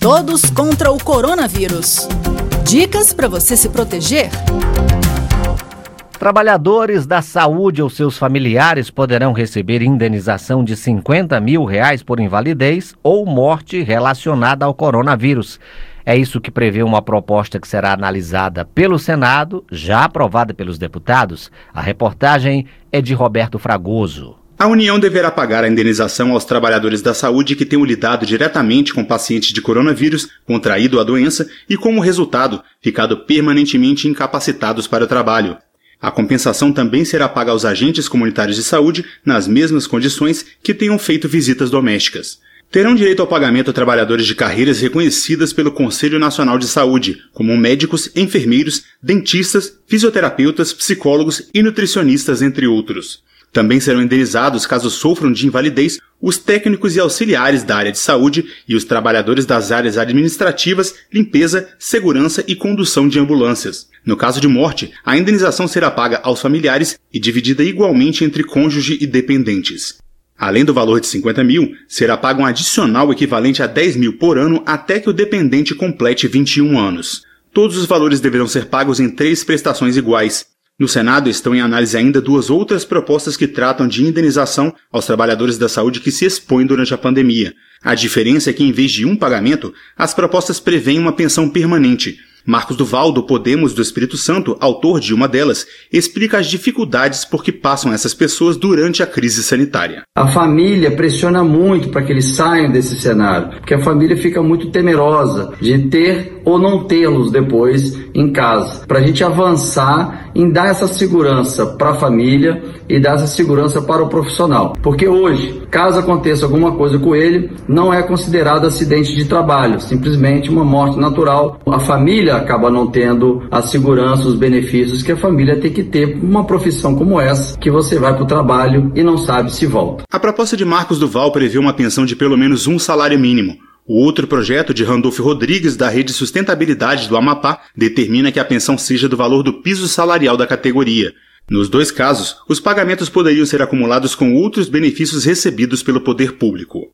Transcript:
Todos contra o coronavírus. Dicas para você se proteger? Trabalhadores da saúde ou seus familiares poderão receber indenização de R$50 mil por invalidez ou morte relacionada ao coronavírus. É isso que prevê uma proposta que será analisada pelo Senado, já aprovada pelos deputados. A reportagem é de Roberto Fragoso. A União deverá pagar a indenização aos trabalhadores da saúde que tenham lidado diretamente com pacientes de coronavírus, contraído a doença e, como resultado, ficado permanentemente incapacitados para o trabalho. A compensação também será paga aos agentes comunitários de saúde nas mesmas condições que tenham feito visitas domésticas. Terão direito ao pagamento trabalhadores de carreiras reconhecidas pelo Conselho Nacional de Saúde, como médicos, enfermeiros, dentistas, fisioterapeutas, psicólogos e nutricionistas, entre outros. Também serão indenizados, caso sofram de invalidez, os técnicos e auxiliares da área de saúde e os trabalhadores das áreas administrativas, limpeza, segurança e condução de ambulâncias. No caso de morte, a indenização será paga aos familiares e dividida igualmente entre cônjuge e dependentes. Além do valor de R$50 mil, será pago um adicional equivalente a R$10 mil por ano até que o dependente complete 21 anos. Todos os valores deverão ser pagos em 3 prestações iguais. No Senado estão em análise ainda 2 outras propostas que tratam de indenização aos trabalhadores da saúde que se expõem durante a pandemia. A diferença é que, em vez de um pagamento, as propostas prevêem uma pensão permanente. Marcos Duval, do Podemos do Espírito Santo, autor de uma delas, explica as dificuldades por que passam essas pessoas durante a crise sanitária. A família pressiona muito para que eles saiam desse cenário, porque a família fica muito temerosa de ter ou não tê-los depois em casa. Para a gente avançar em dar essa segurança para a família e dar essa segurança para o profissional. Porque hoje, caso aconteça alguma coisa com ele, não é considerado acidente de trabalho, simplesmente uma morte natural. A família acaba não tendo a segurança, os benefícios que a família tem que ter uma profissão como essa, que você vai para o trabalho e não sabe se volta. A proposta de Marcos Duval prevê uma pensão de pelo menos um salário mínimo. O outro projeto, de Randolfo Rodrigues, da Rede Sustentabilidade do Amapá, determina que a pensão seja do valor do piso salarial da categoria. Nos 2 casos, os pagamentos poderiam ser acumulados com outros benefícios recebidos pelo poder público.